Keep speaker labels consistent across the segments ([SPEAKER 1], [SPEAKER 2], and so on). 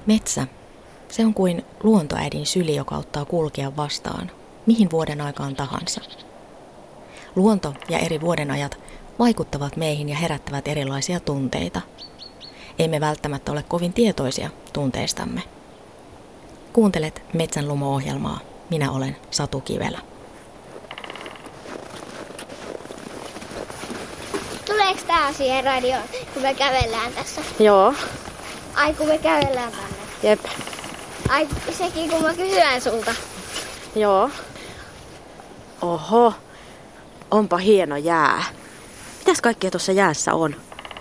[SPEAKER 1] Metsä. Se on kuin luontoäidin syli, joka ottaa kulkea vastaan, mihin vuoden aikaan tahansa. Luonto ja eri vuodenajat vaikuttavat meihin ja herättävät erilaisia tunteita. Emme välttämättä ole kovin tietoisia tunteistamme. Kuuntelet Metsän Lumo-ohjelmaa. Minä olen Satu Kivelä.
[SPEAKER 2] Tuleeko tää siihen radioon, kun me kävellään tässä?
[SPEAKER 3] Joo.
[SPEAKER 2] Ai kun me kävellään tänne.
[SPEAKER 3] Jep.
[SPEAKER 2] Ai sekin kun mä kysyn sulta.
[SPEAKER 3] Joo. Oho. Onpa hieno jää. Mitäs kaikkea tuossa jäässä on?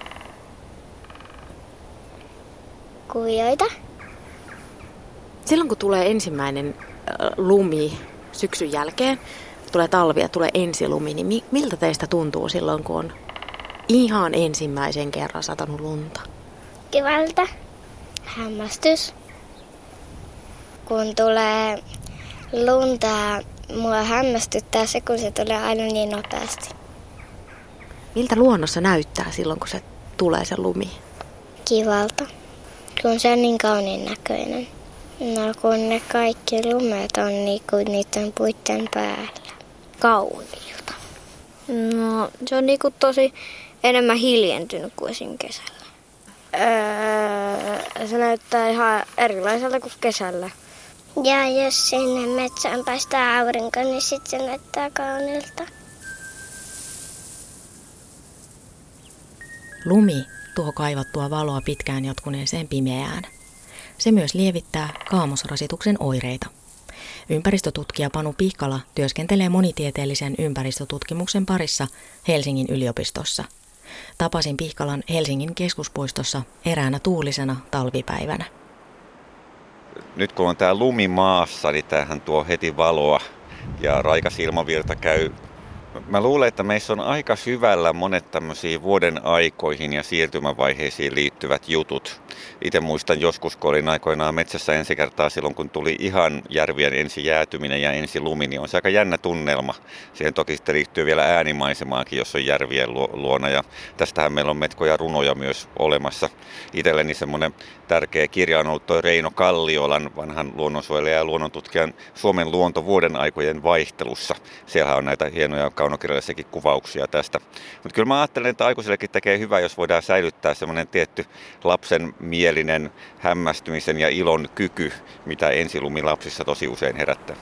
[SPEAKER 2] Kuvioita.
[SPEAKER 3] Silloin kun tulee ensimmäinen lumi syksyn jälkeen, tulee talvi ja tulee ensilumi, niin miltä teistä tuntuu silloin, kun on ihan ensimmäisen kerran satanut lunta?
[SPEAKER 2] Kivalta. Hämmästys. Kun tulee lunta, mua hämmästyttää se, kun se tulee aina niin nopeasti.
[SPEAKER 3] Miltä luonnossa näyttää silloin, kun se tulee se lumi?
[SPEAKER 2] Kivalta. Kun se on niin kauniin näköinen. No kun ne kaikki lumet on niin kuin niiden puitten päällä. Kauniilta.
[SPEAKER 4] No se on niinku tosi enemmän hiljentynyt kuin esim. Kesällä. Se näyttää ihan erilaiselta kuin kesällä.
[SPEAKER 2] Ja jos sinne metsään paistaa aurinko, niin sitten se näyttää kauniilta.
[SPEAKER 1] Lumi tuo kaivattua valoa pitkään jatkuneeseen pimeään. Se myös lievittää kaamosrasituksen oireita. Ympäristötutkija Panu Pihkala työskentelee monitieteellisen ympäristötutkimuksen parissa Helsingin yliopistossa. Tapasin Pihkalan Helsingin keskuspuistossa eräänä tuulisena talvipäivänä.
[SPEAKER 5] Nyt kun on tää lumi maassa, niin tämähän tuo heti valoa ja raikas ilmavirta käy. Mä luulen, että meissä on aika syvällä monet tämmöisiä vuoden aikoihin ja siirtymävaiheisiin liittyvät jutut. Itse muistan joskus, kun olin aikoinaan metsässä ensi kertaa silloin, kun tuli ihan järvien ensi jäätyminen ja ensi lumi, niin on se aika jännä tunnelma. Siihen toki sitten liittyy vielä äänimaisemaakin, jos on järvien luona. Ja tästähän meillä on metkoja runoja myös olemassa. Itselleni semmoinen tärkeä kirja on ollut toi Reino Kalliolan, vanhan luonnonsuojelijan ja luonnontutkijan Suomen luonto vuoden aikojen vaihtelussa. Siellähän on näitä hienoja kaunokirjallisiakin kuvauksia tästä. Mutta kyllä mä ajattelen, että aikuisillekin tekee hyvää, jos voidaan säilyttää semmoinen tietty lapsen mielinen hämmästymisen ja ilon kyky, mitä ensilumi lapsissa tosi usein herättää.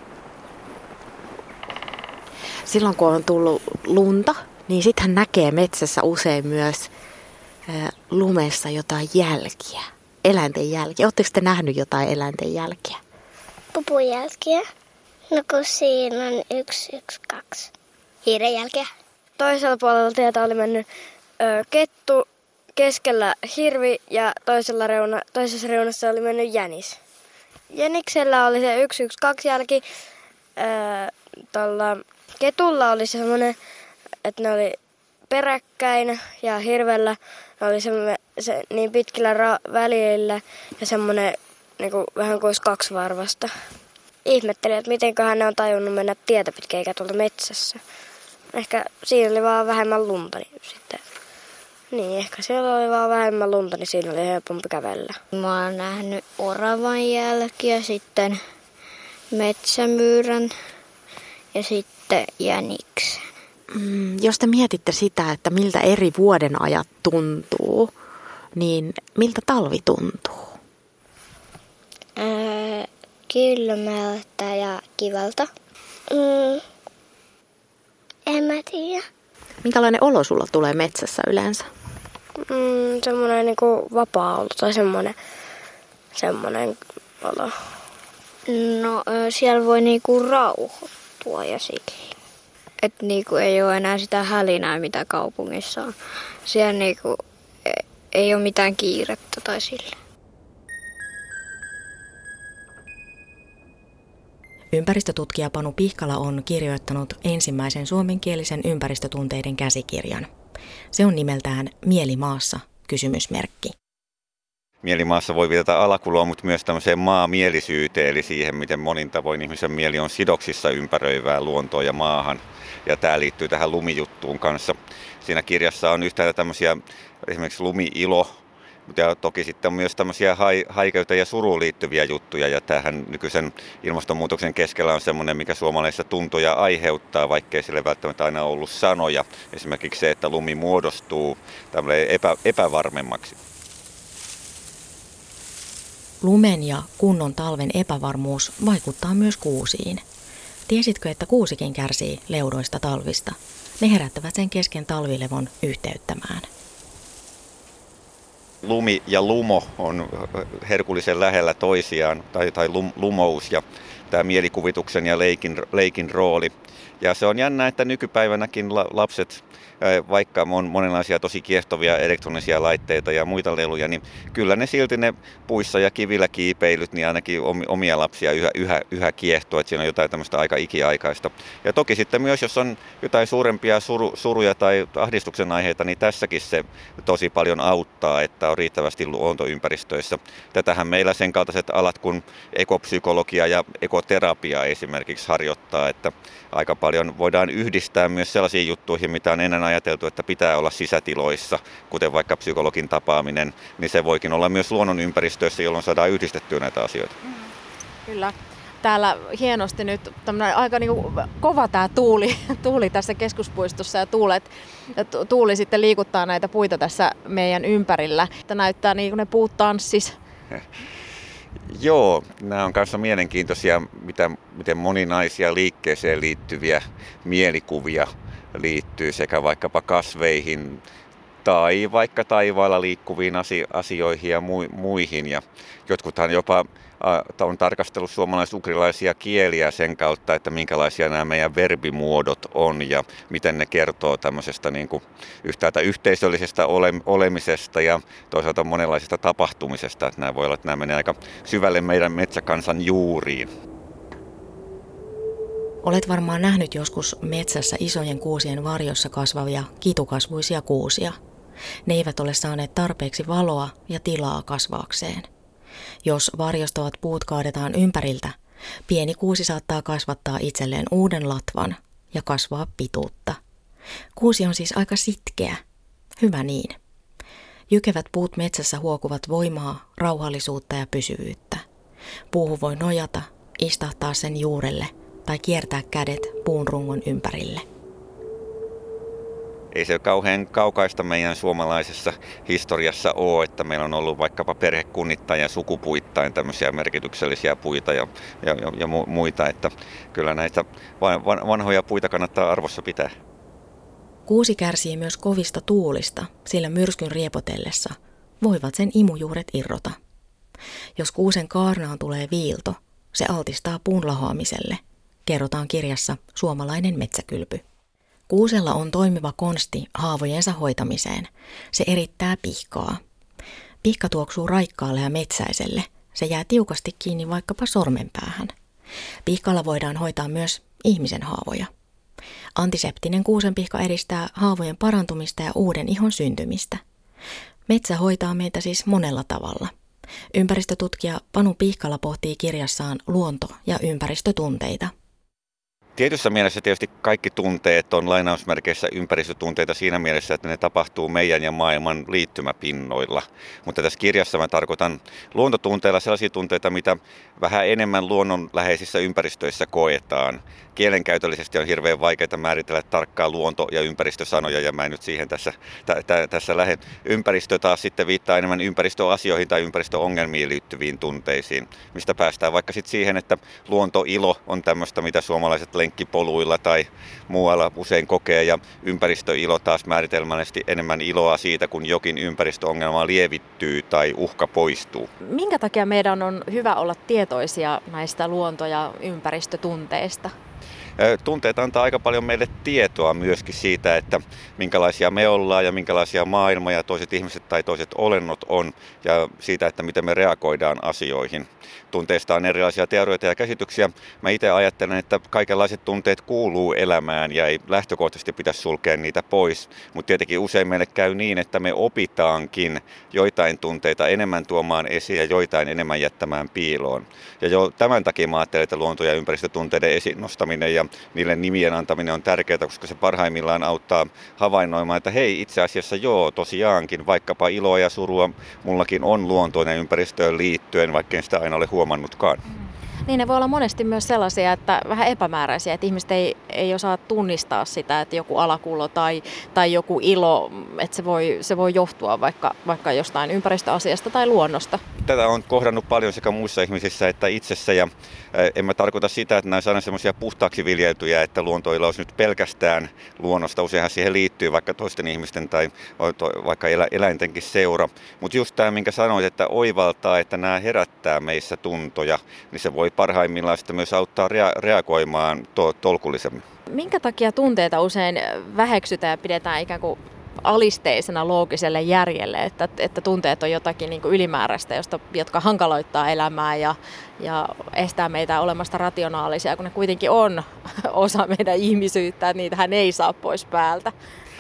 [SPEAKER 3] Silloin kun on tullut lunta, niin sittenhän näkee metsässä usein myös lumessa jotain jälkiä, eläinten jälkiä. Oletteko te nähnyt jotain eläinten jälkiä?
[SPEAKER 2] Pupujälkiä. No kun siinä on 1, 1, 2. Hiiren jälkeä.
[SPEAKER 4] Toisella puolella tietä oli mennyt kettu, keskellä hirvi ja toisessa reunassa oli mennyt jänis. Jäniksellä oli se 1, 1, 2 jälki. Tuolla ketulla oli semmoinen, että ne oli peräkkäin ja hirvellä ne oli se niin pitkillä välillä ja semmoinen niin kuin, vähän kuin olisi kaksivarvasta. Ihmettelin, että mitenköhän ne on tajunnut mennä tietä pitkin eikä tuolta metsässä. Ehkä siinä oli vaan vähemmän lunta, niin sitten. Niin, ehkä siellä oli vaan vähemmän lunta, niin siinä oli helpompi kävellä.
[SPEAKER 6] Mä oon nähnyt oravan jälkiä, sitten metsämyyrän ja sitten jäniksen.
[SPEAKER 3] Jos te mietitte sitä, että miltä eri vuodenajat tuntuu, niin miltä talvi tuntuu?
[SPEAKER 2] Kylmältä ja kivalta. En mä tiedä.
[SPEAKER 3] Minkälainen olo sulla tulee metsässä yleensä?
[SPEAKER 4] Semmoinen niinku vapaa olo tai semmoinen olo.
[SPEAKER 6] No siellä voi niinku rauhoittua ja sillä. Että niinku ei ole enää sitä hälinää, mitä kaupungissa on. Siellä niinku ei ole mitään kiirettä tai sillä.
[SPEAKER 1] Ympäristötutkija Panu Pihkala on kirjoittanut ensimmäisen suomenkielisen ympäristötunteiden käsikirjan. Se on nimeltään Mieli maassa? Kysymysmerkki.
[SPEAKER 5] Mielimaassa voi viitata alakuloa, mutta myös tämmöiseen maamielisyyteen, eli siihen, miten monin tavoin ihmisen mieli on sidoksissa ympäröivään luontoon ja maahan. Ja tämä liittyy tähän lumijuttuun kanssa. Siinä kirjassa on yhtäältä tämmöisiä esimerkiksi lumi-ilo Ja toki sitten on myös tämmöisiä haikeuteen ja suruun liittyviä juttuja, ja tämähän nykyisen ilmastonmuutoksen keskellä on semmoinen, mikä suomalaisissa tuntoja aiheuttaa, vaikkei sille välttämättä aina ollut sanoja. Esimerkiksi se, että lumi muodostuu tämmöinen epävarmemmaksi.
[SPEAKER 1] Lumen ja kunnon talven epävarmuus vaikuttaa myös kuusiin. Tiesitkö, että kuusikin kärsii leudoista talvista? Ne herättävät sen kesken talvilevon yhteyttämään.
[SPEAKER 5] Lumi ja lumo on herkullisen lähellä toisiaan, tai lumous ja tämä mielikuvituksen ja leikin rooli. Ja se on jännä, että nykypäivänäkin lapset, vaikka on monenlaisia tosi kiehtovia elektronisia laitteita ja muita leluja, niin kyllä ne silti ne puissa ja kivillä kiipeilyt, niin ainakin omia lapsia yhä kiehtoo, että siinä on jotain tämmöistä aika ikiaikaista. Ja toki sitten myös, jos on jotain suurempia suruja tai ahdistuksen aiheita, niin tässäkin se tosi paljon auttaa, että on riittävästi luontoympäristöissä. Tätähän meillä sen kaltaiset alat kuin ekopsykologia ja ekoterapia esimerkiksi harjoittaa, että aika paljon voidaan yhdistää myös sellaisiin juttuihin, mitä on ennen ajateltu, että pitää olla sisätiloissa, kuten vaikka psykologin tapaaminen, niin se voikin olla myös luonnonympäristöissä, jolloin saadaan yhdistettyä näitä asioita.
[SPEAKER 3] Kyllä. Täällä hienosti nyt tämmöinen aika kova tämä tuuli tässä keskuspuistossa ja tuuli sitten liikuttaa näitä puita tässä meidän ympärillä. Tämä näyttää niin kuin ne puut tanssis.
[SPEAKER 5] Joo, nämä on kanssa mielenkiintoisia, miten moninaisia liikkeeseen liittyviä mielikuvia liittyy sekä vaikkapa kasveihin tai vaikka taivaalla liikkuviin asioihin ja muihin. Ja jotkuthan jopa on tarkastellut suomalais-ukrilaisia kieliä sen kautta, että minkälaisia nämä meidän verbimuodot on ja miten ne kertoo tämmöisestä niin kuin yhtäältä yhteisöllisestä olemisesta ja toisaalta monenlaisesta tapahtumisesta. Että nämä voi olla, että nämä menee aika syvälle meidän metsäkansan juuriin.
[SPEAKER 1] Olet varmaan nähnyt joskus metsässä isojen kuusien varjossa kasvavia kitukasvuisia kuusia. Ne eivät ole saaneet tarpeeksi valoa ja tilaa kasvaakseen. Jos varjostavat puut kaadetaan ympäriltä, pieni kuusi saattaa kasvattaa itselleen uuden latvan ja kasvaa pituutta. Kuusi on siis aika sitkeä. Hyvä niin. Jykevät puut metsässä huokuvat voimaa, rauhallisuutta ja pysyvyyttä. Puuhun voi nojata, istahtaa sen juurelle tai kiertää kädet puun rungon ympärille.
[SPEAKER 5] Ei se kauhean kaukaista meidän suomalaisessa historiassa ole, että meillä on ollut vaikkapa perhekunnittain ja sukupuittain tämmöisiä merkityksellisiä puita ja muita, että kyllä näitä vanhoja puita kannattaa arvossa pitää.
[SPEAKER 1] Kuusi kärsii myös kovista tuulista, sillä myrskyn riepotellessa voivat sen imujuuret irrota. Jos kuusen kaarnaan tulee viilto, se altistaa puun lahoamiselle, kerrotaan kirjassa Suomalainen metsäkylpy. Kuusella on toimiva konsti haavojensa hoitamiseen. Se erittää pihkaa. Pihka tuoksuu raikkaalle ja metsäiselle. Se jää tiukasti kiinni vaikkapa sormenpäähän. Pihkalla voidaan hoitaa myös ihmisen haavoja. Antiseptinen kuusenpihka edistää haavojen parantumista ja uuden ihon syntymistä. Metsä hoitaa meitä siis monella tavalla. Ympäristötutkija Panu Pihkala pohtii kirjassaan luonto- ja ympäristötunteita.
[SPEAKER 5] Tietyssä mielessä tietysti kaikki tunteet on lainausmerkeissä ympäristötunteita siinä mielessä, että ne tapahtuu meidän ja maailman liittymäpinnoilla. Mutta tässä kirjassa mä tarkoitan luontotunteilla sellaisia tunteita, mitä vähän enemmän luonnonläheisissä ympäristöissä koetaan. Kielenkäytöllisesti on hirveän vaikeaa määritellä tarkkaa luonto- ja ympäristösanoja, ja mä en nyt siihen tässä lähde. Ympäristö taas sitten viittaa enemmän ympäristöasioihin tai ympäristöongelmiin liittyviin tunteisiin, mistä päästään vaikka sitten siihen, että luontoilo on tämmöistä, mitä suomalaiset lenkkipoluilla tai muualla usein kokee, ja ympäristöilo taas määritelmällisesti enemmän iloa siitä, kun jokin ympäristöongelma lievittyy tai uhka poistuu.
[SPEAKER 3] Minkä takia meidän on hyvä olla tietoisia näistä luonto- ja ympäristötunteista?
[SPEAKER 5] Tunteet antaa aika paljon meille tietoa myöskin siitä, että minkälaisia me ollaan ja minkälaisia maailma ja toiset ihmiset tai toiset olennot on, ja siitä, että miten me reagoidaan asioihin. Tunteista on erilaisia teorioita ja käsityksiä. Mä itse ajattelen, että kaikenlaiset tunteet kuuluu elämään ja ei lähtökohtaisesti pitäisi sulkea niitä pois. Mutta tietenkin usein meille käy niin, että me opitaankin joitain tunteita enemmän tuomaan esiin ja joitain enemmän jättämään piiloon. Ja jo tämän takia mä ajattelen, että luonto- ja ympäristötunteiden esiin nostaminen ja niille nimien antaminen on tärkeää, koska se parhaimmillaan auttaa havainnoimaan, että hei, itse asiassa joo, tosiaankin, vaikkapa iloa ja surua mullakin on luontoinen ympäristöön liittyen, vaikka en sitä aina ole huomannutkaan.
[SPEAKER 3] Niin ne voi olla monesti myös sellaisia, että vähän epämääräisiä, että ihmiset ei osaa tunnistaa sitä, että joku alakulo tai joku ilo, että se voi johtua vaikka jostain ympäristöasiasta tai luonnosta.
[SPEAKER 5] Tätä on kohdannut paljon sekä muissa ihmisissä että itsessä, ja en mä tarkoita sitä, että nämä aina semmoisia puhtaaksi viljeltyjä, että luontoilla olisi nyt pelkästään luonnosta. Useinhan siihen liittyy vaikka toisten ihmisten tai vaikka eläintenkin seura. Mutta just tämä, minkä sanoit, että oivaltaa, että nämä herättää meissä tuntoja, niin se voi parhaimmillaan sitten myös auttaa reagoimaan tolkullisemmin.
[SPEAKER 3] Minkä takia tunteita usein väheksytään ja pidetään ikään kuin alisteisena loogiselle järjelle, että tunteet on jotakin niin kuin ylimääräistä, jotka hankaloittaa elämää ja estää meitä olemasta rationaalisia, kun ne kuitenkin on osa meidän ihmisyyttä, että niitähän ei saa pois päältä.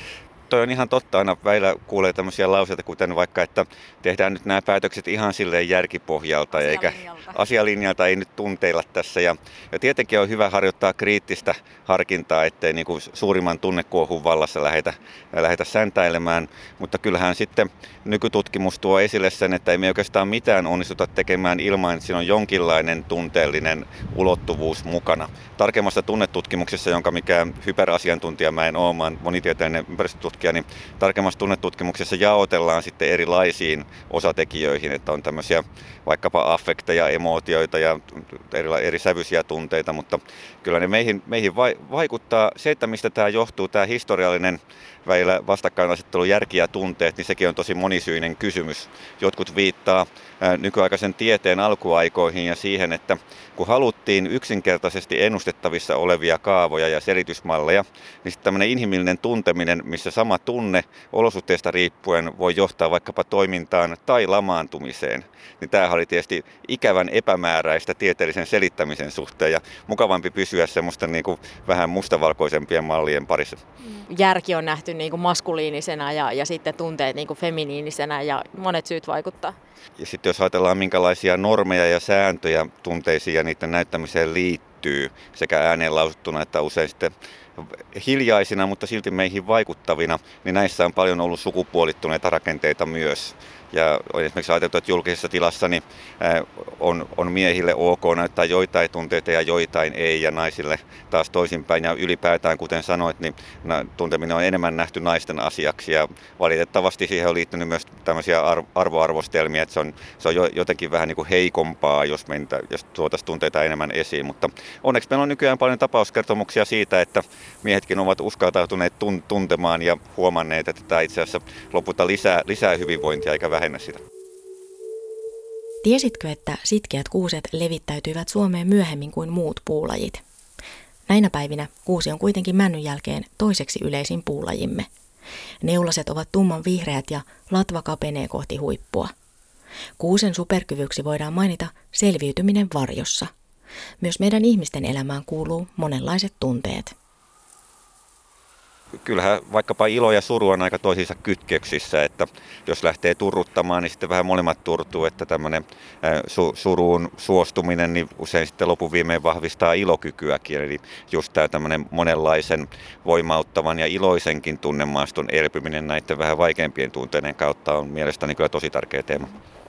[SPEAKER 5] Toi on ihan totta, aina välillä kuulee tämmöisiä lauseita, kuten vaikka, että tehdään nyt nämä päätökset ihan silleen järkipohjalta, eikä asialinjalta ei nyt tunteilla tässä. Ja tietenkin on hyvä harjoittaa kriittistä harkintaa, ettei niin kuin suurimman tunnekuohun vallassa lähdetä säntäilemään, mutta kyllähän sitten nykytutkimus tuo esille sen, että ei me oikeastaan mitään onnistuta tekemään ilman, että siinä on jonkinlainen tunteellinen ulottuvuus mukana. Tarkemmassa tunnetutkimuksessa, jonka mikään hyperasiantuntija mä en ole, mä oon monitieteellinen ympäristötutkija, niin tarkemmassa tunnetutkimuksessa jaotellaan sitten erilaisiin osatekijöihin, että on tämmöisiä vaikkapa affekteja, emootioita ja eri sävyisiä tunteita, mutta kyllä ne meihin vaikuttaa. Se, että mistä tämä johtuu, tämä historiallinen välillä vastakkainasettelu, järki ja tunteet, niin sekin on tosi monisyinen kysymys. Jotkut viittaa nykyaikaisen tieteen alkuaikoihin ja siihen, että kun haluttiin yksinkertaisesti ennustettavissa olevia kaavoja ja selitysmalleja, niin sitten tämmöinen inhimillinen tunteminen, missä sama tunne olosuhteista riippuen voi johtaa vaikkapa toimintaan tai lamaantumiseen, niin tämähän oli tietysti ikävän epämääräistä tieteellisen selittämisen suhteen ja mukavampi pysyä semmoista niin kuin vähän mustavalkoisempien mallien parissa.
[SPEAKER 3] Järki on nähty niin kuin maskuliinisena ja sitten tunteet niin kuin feminiinisenä ja monet syyt vaikuttaa.
[SPEAKER 5] Ja sitten jos ajatellaan, minkälaisia normeja ja sääntöjä tunteisiin ja niiden näyttämiseen liittyy sekä ääneen lausuttuna että usein sitten hiljaisina, mutta silti meihin vaikuttavina, niin näissä on paljon ollut sukupuolittuneita rakenteita myös. Ja on esimerkiksi ajateltu, että julkisessa tilassa niin on miehille ok näyttää joitain tunteita ja joitain ei, ja naisille taas toisinpäin. Ja ylipäätään, kuten sanoit, niin tunteminen on enemmän nähty naisten asiaksi. Ja valitettavasti siihen on liittynyt myös tämmöisiä arvoarvostelmia, että se on jotenkin vähän niin kuin heikompaa, jos tuotaisiin tunteita enemmän esiin. Mutta onneksi meillä on nykyään paljon tapauskertomuksia siitä, että miehetkin ovat uskaltautuneet tuntemaan ja huomanneet, että tämä itse asiassa lopulta lisää hyvinvointia eikä vähennä sitä.
[SPEAKER 1] Tiesitkö, että sitkeät kuuset levittäytyivät Suomeen myöhemmin kuin muut puulajit? Näinä päivinä kuusi on kuitenkin männyn jälkeen toiseksi yleisin puulajimme. Neulaset ovat tumman vihreät ja latva kapenee kohti huippua. Kuusen superkyvyksi voidaan mainita selviytyminen varjossa. Myös meidän ihmisten elämään kuuluu monenlaiset tunteet.
[SPEAKER 5] Kyllähän vaikkapa ilo ja suru on aika toisiinsa kytköksissä, että jos lähtee turruttamaan, niin sitten vähän molemmat turtuu, että tämmöinen suruun suostuminen niin usein sitten lopun viimein vahvistaa ilokykyäkin, eli just tämä tämmöinen monenlaisen voimauttavan ja iloisenkin tunnemaaston elpyminen näiden vähän vaikeampien tunteiden kautta on mielestäni kyllä tosi tärkeä teema.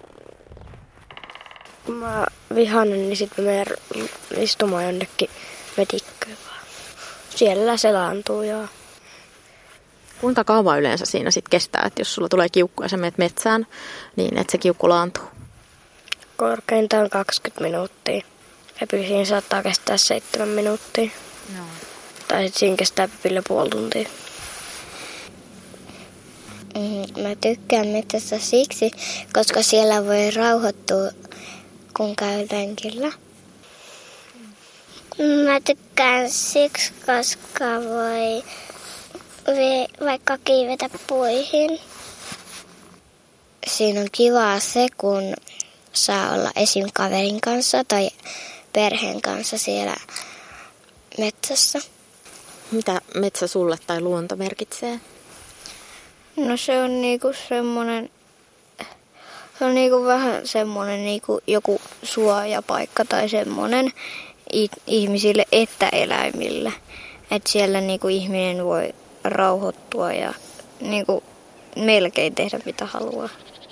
[SPEAKER 4] Kun mä vihanen, niin sitten mä menen istumaan jonnekin metikköön vaan. Siellä se laantuu joo.
[SPEAKER 3] Kuinka kauan yleensä siinä sitten kestää, että jos sulla tulee kiukku ja sä menet metsään, niin että se kiukku laantuu?
[SPEAKER 4] Korkeintaan 20 minuuttia. Ja siinä saattaa kestää 7 minuuttia.
[SPEAKER 3] No.
[SPEAKER 4] Tai sitten siinä kestää pipille puoli tuntia.
[SPEAKER 2] Mä tykkään metsästä siksi, koska siellä voi rauhoittua, kun käy lenkillä. Mä tykkään siksi, koska voi vaikka kiivetä puihin. Siinä on kivaa se, kun saa olla esim. Kaverin kanssa tai perheen kanssa siellä metsässä.
[SPEAKER 3] Mitä metsä sulle tai luonto merkitsee?
[SPEAKER 6] No se on niinku semmonen, se on niinku vähän semmonen niinku joku suojapaikka tai semmonen. ihmisille että eläimille. Että siellä niinku ihminen voi rauhoittua ja niinku melkein tehdä mitä haluaa.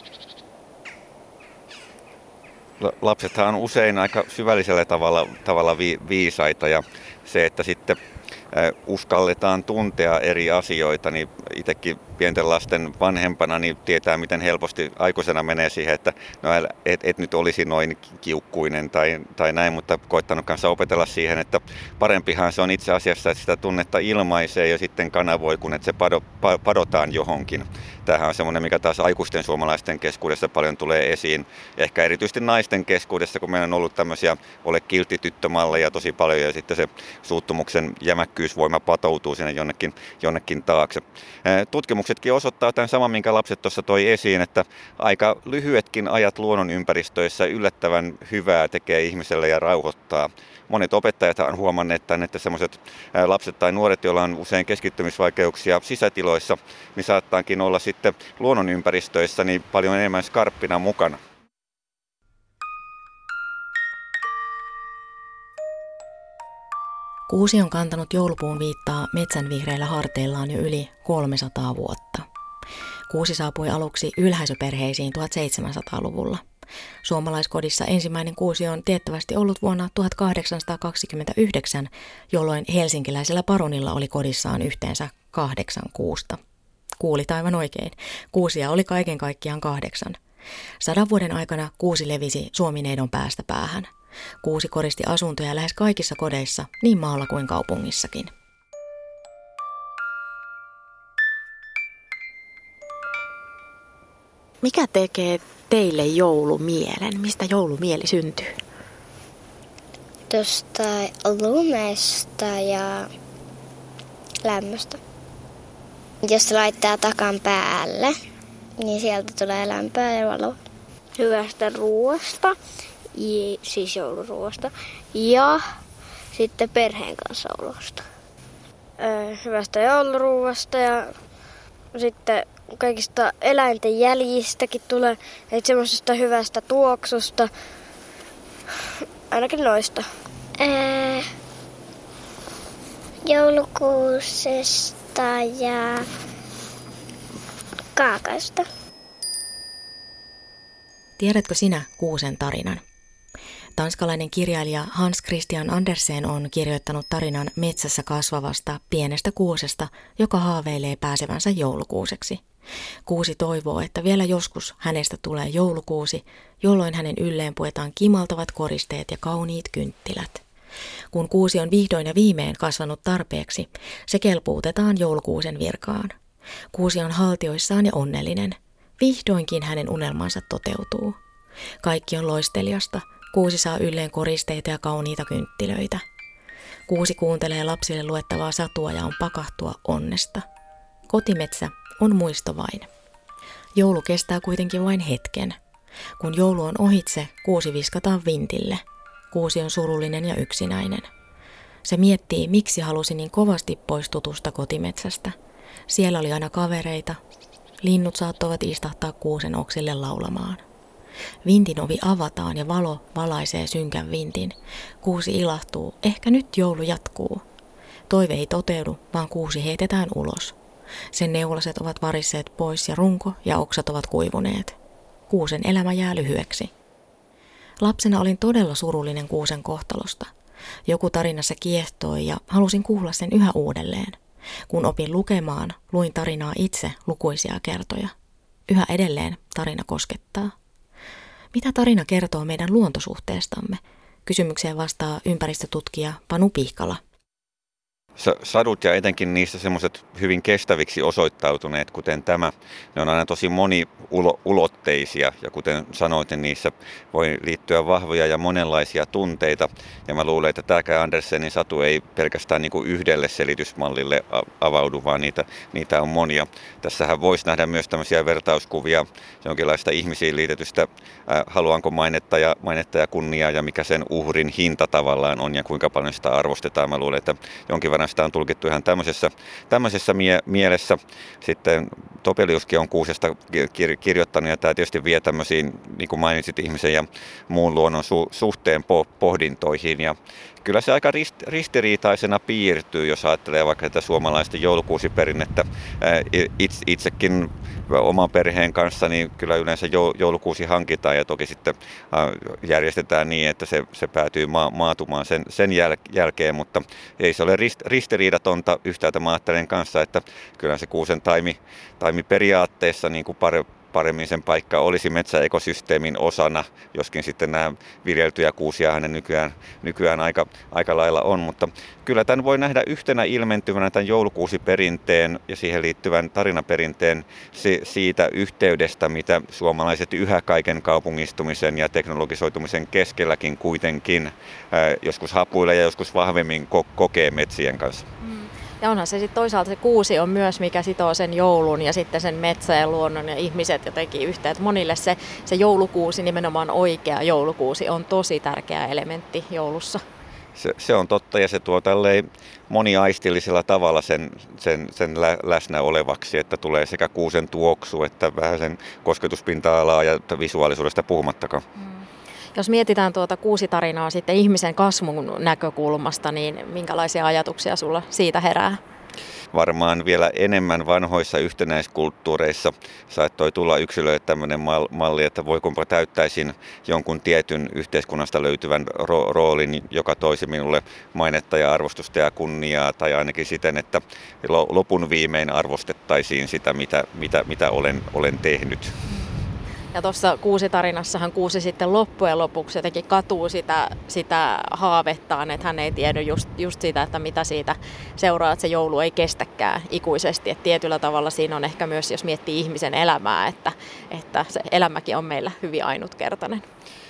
[SPEAKER 5] Lapsethan on usein aika syvällisellä tavalla viisaita ja se, että sitten uskalletaan tuntea eri asioita, niin itsekin pienten lasten vanhempana niin tietää, miten helposti aikuisena menee siihen, että no et nyt olisi noin kiukkuinen tai näin, mutta koittanut kanssa opetella siihen, että parempihan se on itse asiassa, että sitä tunnetta ilmaisee ja sitten kanavoi, kun että se padotaan johonkin. Tämähän on semmoinen, mikä taas aikuisten suomalaisten keskuudessa paljon tulee esiin, ja ehkä erityisesti naisten keskuudessa, kun meillä on ollut tämmöisiä ole kiltti tyttömalleja tosi paljon, ja sitten se suuttumuksen jämäkkyysvoima patoutuu sinne jonnekin taakse. Tutkimuksetkin osoittaa tämän saman, minkä lapset tuossa toi esiin, että aika lyhyetkin ajat luonnonympäristöissä yllättävän hyvää tekee ihmiselle ja rauhoittaa. Monet opettajat on huomanneet tämän, että sellaiset lapset tai nuoret, joilla on usein keskittymisvaikeuksia sisätiloissa, niin saattaakin olla sitten luonnonympäristöissä niin paljon enemmän skarppina mukana.
[SPEAKER 1] Kuusi on kantanut joulupuun viittaa metsän vihreillä harteillaan jo yli 300 vuotta. Kuusi saapui aluksi ylhäisöperheisiin 1700-luvulla. Suomalaiskodissa ensimmäinen kuusi on tiettävästi ollut vuonna 1829, jolloin helsinkiläisellä paronilla oli kodissaan yhteensä 8 kuusta. Kuulit aivan oikein. Kuusia oli kaiken kaikkiaan 8. 100 vuoden aikana kuusi levisi Suomineidon päästä päähän. Kuusi koristi asuntoja lähes kaikissa kodeissa, niin maalla kuin kaupungissakin.
[SPEAKER 3] Mikä tekee teille joulumielen? Mistä joulumieli syntyy?
[SPEAKER 2] Tuosta lumesta ja lämmöstä. Jos laittaa takan päälle, niin sieltä tulee lämpöä ja valoa.
[SPEAKER 6] Hyvästä ruoasta, siis jouluruoasta, ja sitten perheen kanssa olosta.
[SPEAKER 4] Hyvästä jouluruuasta ja sitten kaikista eläinten jäljistäkin tulee, että semmoisesta hyvästä tuoksusta, ainakin noista.
[SPEAKER 2] Joulukuusesta ja kaakasta.
[SPEAKER 1] Tiedätkö sinä kuusen tarinan? Tanskalainen kirjailija Hans Christian Andersen on kirjoittanut tarinan metsässä kasvavasta pienestä kuusesta, joka haaveilee pääsevänsä joulukuuseksi. Kuusi toivoo, että vielä joskus hänestä tulee joulukuusi, jolloin hänen ylleen puetaan kimaltavat koristeet ja kauniit kynttilät. Kun kuusi on vihdoin ja viimein kasvanut tarpeeksi, se kelpuutetaan joulukuusen virkaan. Kuusi on haltioissaan ja onnellinen. Vihdoinkin hänen unelmansa toteutuu. Kaikki on loisteliasta. Kuusi saa ylleen koristeita ja kauniita kynttilöitä. Kuusi kuuntelee lapsille luettavaa satua ja on pakahtua onnesta. Kotimetsä on muisto vain. Joulu kestää kuitenkin vain hetken. Kun joulu on ohitse, kuusi viskataan vintille. Kuusi on surullinen ja yksinäinen. Se miettii, miksi halusi niin kovasti pois tutusta kotimetsästä. Siellä oli aina kavereita. Linnut saattoivat istahtaa kuusen oksille laulamaan. Vintin ovi avataan ja valo valaisee synkän vintin. Kuusi ilahtuu, ehkä nyt joulu jatkuu. Toive ei toteudu, vaan kuusi heitetään ulos. Sen neulaset ovat varisseet pois ja runko ja oksat ovat kuivuneet. Kuusen elämä jää lyhyeksi. Lapsena olin todella surullinen kuusen kohtalosta. Joku tarinassa kiehtoi ja halusin kuulla sen yhä uudelleen. Kun opin lukemaan, luin tarinaa itse lukuisia kertoja. Yhä edelleen tarina koskettaa. Mitä tarina kertoo meidän luontosuhteestamme? Kysymykseen vastaa ympäristötutkija Panu Pihkala.
[SPEAKER 5] Sadut ja etenkin niissä semmoiset hyvin kestäviksi osoittautuneet, kuten tämä, ne on aina tosi moniulotteisia ja kuten sanoit, niin niissä voi liittyä vahvoja ja monenlaisia tunteita. Ja mä luulen, että tämäkään Andersenin satu ei pelkästään niin kuin yhdelle selitysmallille avaudu, vaan niitä on monia. Tässähän voisi nähdä myös tämmöisiä vertauskuvia jonkinlaista ihmisiin liitetystä haluanko mainetta ja kunniaa ja mikä sen uhrin hinta tavallaan on ja kuinka paljon sitä arvostetaan. Mä luulen, että jonkin verran sitä on tulkittu ihan tämmöisessä mielessä. Sitten Topeliuskin on kuusesta kirjoittanut ja tämä tietysti vie tämmöisiin, niin kuin mainitsit, ihmisen ja muun luonnon suhteen pohdintoihin. Ja kyllä se aika ristiriitaisena piirtyy, jos ajattelee vaikka tätä suomalaista joulukuusiperinnettä. Itsekin oman perheen kanssa niin kyllä yleensä joulukuusi hankitaan ja toki sitten järjestetään niin, että se päätyy maatumaan sen jälkeen, mutta ei se ole ristiriidatonta yhtäältä. Mä ajattelen kanssa, että kyllä se kuusen taimi periaatteessa niin kuin paremmin sen paikka olisi metsäekosysteemin osana, joskin sitten nämä viljeltyjä kuusia ne nykyään aika lailla on, mutta kyllä tämän voi nähdä yhtenä ilmentymänä tämän joulukuusiperinteen ja siihen liittyvän tarinaperinteen siitä yhteydestä, mitä suomalaiset yhä kaiken kaupungistumisen ja teknologisoitumisen keskelläkin kuitenkin joskus hapuilla ja joskus vahvemmin kokee metsien kanssa.
[SPEAKER 3] Ja onhan se sitten toisaalta se kuusi on myös, mikä sitoo sen joulun ja sitten sen metsä ja luonnon ja ihmiset jotenkin yhteen. Että monille se joulukuusi, nimenomaan oikea joulukuusi, on tosi tärkeä elementti joulussa.
[SPEAKER 5] Se on totta ja se tuo tälleen moniaistillisella tavalla sen läsnä olevaksi, että tulee sekä kuusen tuoksu että vähän sen kosketuspinta-alaa ja visuaalisuudesta puhumattakaan.
[SPEAKER 3] Jos mietitään tuota kuusitarinaa sitten ihmisen kasvun näkökulmasta, niin minkälaisia ajatuksia sulla siitä herää?
[SPEAKER 5] Varmaan vielä enemmän vanhoissa yhtenäiskulttuureissa saattoi tulla yksilöille tämmöinen malli, että voikunpa täyttäisin jonkun tietyn yhteiskunnasta löytyvän roolin, joka toisi minulle mainetta ja arvostusta ja kunniaa, tai ainakin siten, että lopun viimein arvostettaisiin sitä, mitä olen tehnyt.
[SPEAKER 3] Ja tuossa kuusitarinassahan kuusi sitten loppujen lopuksi jotenkin katuu sitä haavettaan, että hän ei tiennyt just sitä, että mitä siitä seuraa, että se joulu ei kestäkään ikuisesti. Et tietyllä tavalla siinä on ehkä myös, jos miettii ihmisen elämää, että se elämäkin on meillä hyvin ainutkertainen.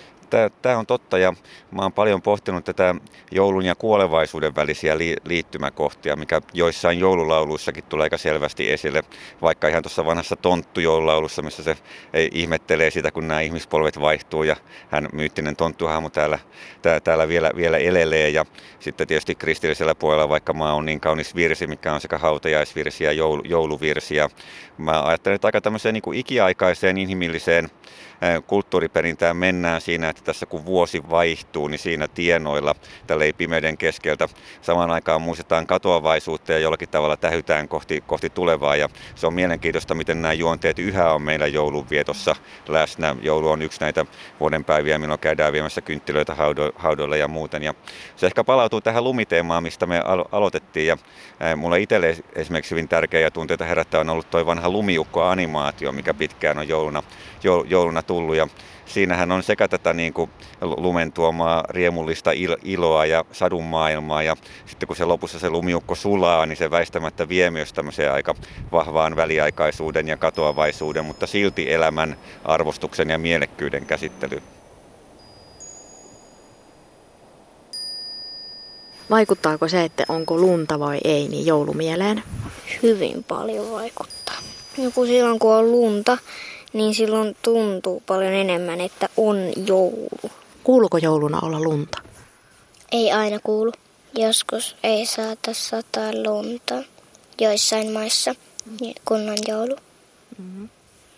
[SPEAKER 5] Tämä on totta ja mä oon paljon pohtinut tätä joulun ja kuolevaisuuden välisiä liittymäkohtia, mikä joissain joululauluissakin tulee aika selvästi esille, vaikka ihan tuossa vanhassa tonttujoululaulussa, missä se ihmettelee sitä, kun nämä ihmispolvet vaihtuu ja hän myyttinen tonttuhahmo täällä vielä elelee ja sitten tietysti kristillisellä puolella, vaikka maa on niin kaunis virsi, mikä on sekä hautajaisvirsi ja jouluvirsi ja mä ajattelen, että aika tämmöiseen niin kuin ikiaikaiseen inhimilliseen kulttuuriperintään mennään siinä, että tässä kun vuosi vaihtuu, niin siinä tienoilla tällä pimeyden keskeltä samaan aikaan muistetaan katoavaisuutta ja jollakin tavalla tähytään kohti tulevaa. Ja se on mielenkiintoista, miten nämä juonteet yhä on meillä joulunvietossa läsnä. Joulu on yksi näitä vuodenpäiviä, milloin käydään viemässä kynttilöitä haudoilla ja muuten. Ja se ehkä palautuu tähän lumiteemaan, mistä me aloitettiin. Ja mulle itselle esimerkiksi hyvin tärkeä ja tunteita herättää on ollut tuo vanha lumiukko-animaatio, mikä pitkään on jouluna tullut ja siinähän on sekä tätä niin kuin lumen tuomaa riemullista iloa ja sadun maailmaa ja sitten kun se lopussa se lumiukko sulaa, niin se väistämättä vie myös tämmöiseen aika vahvaan väliaikaisuuden ja katoavaisuuden, mutta silti elämän arvostuksen ja mielekkyyden käsittelyyn.
[SPEAKER 3] Vaikuttaako se, että onko lunta vai ei, niin joulumieleen?
[SPEAKER 6] Hyvin paljon vaikuttaa. Joku silloin kun on lunta, niin silloin tuntuu paljon enemmän, että on joulu.
[SPEAKER 3] Kuuluuko jouluna olla lunta?
[SPEAKER 2] Ei aina kuulu. Joskus ei saata sataa lunta joissain maissa, kun on joulu. Mm-hmm.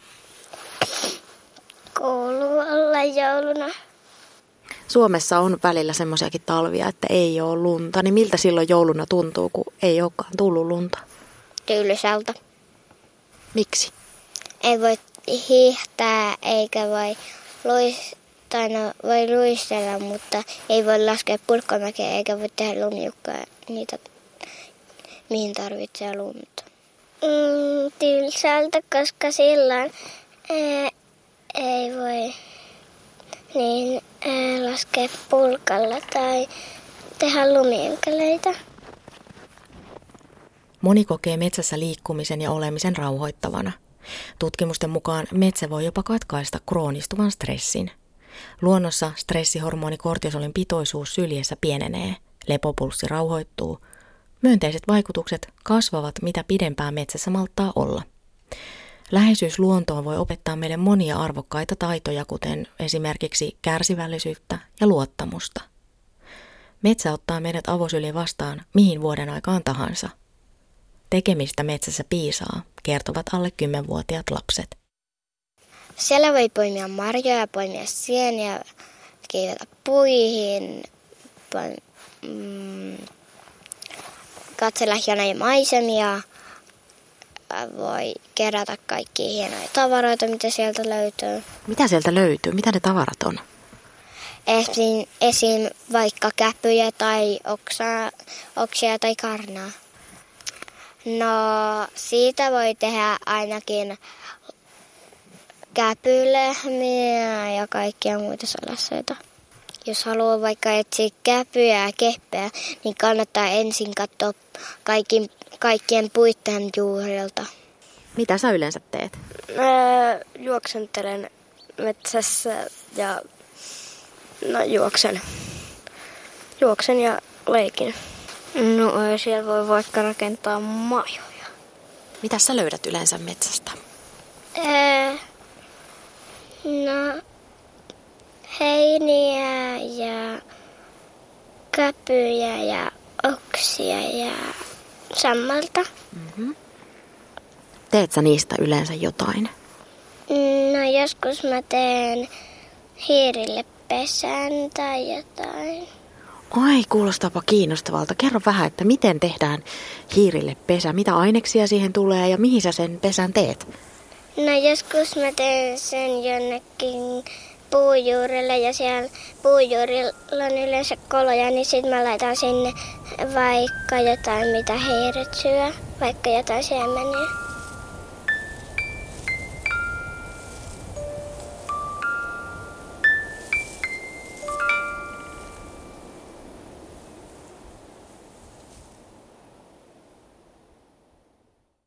[SPEAKER 2] Kuuluu olla jouluna.
[SPEAKER 3] Suomessa on välillä semmoisiakin talvia, että ei ole lunta. Niin miltä silloin jouluna tuntuu, kun ei olekaan tullut lunta?
[SPEAKER 2] Tylsältä.
[SPEAKER 3] Miksi?
[SPEAKER 2] Ei voi hiihtää eikä voi voi luistella, mutta ei voi laskea pulkkamäkeä eikä voi tehdä lumiukkoja niitä, mihin tarvitsee lunta. Tylsältä, koska silloin ei voi laskea pulkalla tai tehdä lumiunkeleita.
[SPEAKER 1] Moni kokee metsässä liikkumisen ja olemisen rauhoittavana. Tutkimusten mukaan metsä voi jopa katkaista kroonistuvan stressin. Luonnossa stressihormoni kortisolin pitoisuus syljessä pienenee, lepopulssi rauhoittuu. Myönteiset vaikutukset kasvavat, mitä pidempään metsässä malttaa olla. Läheisyys luontoon voi opettaa meille monia arvokkaita taitoja, kuten esimerkiksi kärsivällisyyttä ja luottamusta. Metsä ottaa meidät avosylin vastaan mihin vuoden aikaan tahansa. Tekemistä metsässä piisaa, kertovat alle 10-vuotiaat lapset.
[SPEAKER 2] Siellä voi poimia marjoja, poimia sieniä, kiivetä puihin, katsella hienoja maisemia, voi kerätä kaikkia hienoja tavaroita, mitä sieltä löytyy.
[SPEAKER 3] Mitä sieltä löytyy? Mitä ne tavarat on?
[SPEAKER 2] Esim. Vaikka käpyjä tai oksia tai karnaa. No, siitä voi tehdä ainakin käpylehmiä ja kaikkia muita sellaisia. Jos haluaa vaikka etsiä käpyjä ja keppejä, niin kannattaa ensin katsoa kaikkien puitten juurilta.
[SPEAKER 3] Mitä sä yleensä teet?
[SPEAKER 4] Juoksentelen metsässä ja juoksen ja leikin.
[SPEAKER 6] No siellä voi vaikka rakentaa majoja.
[SPEAKER 3] Mitä sä löydät yleensä metsästä?
[SPEAKER 2] No, heiniä ja käpyjä ja oksia ja sammalta.
[SPEAKER 3] Teet sä niistä yleensä jotain?
[SPEAKER 2] No, joskus mä teen hiirille pesän tai jotain.
[SPEAKER 3] Ai, kuulostaapa kiinnostavalta. Kerro vähän, että miten tehdään hiirille pesä, mitä aineksia siihen tulee ja mihin sä sen pesän teet?
[SPEAKER 2] No, joskus mä teen sen jonnekin puujuurille ja siellä puujuurilla on yleensä koloja, niin sit mä laitan sinne vaikka jotain, mitä hiiret syö, vaikka jotain siemeniä.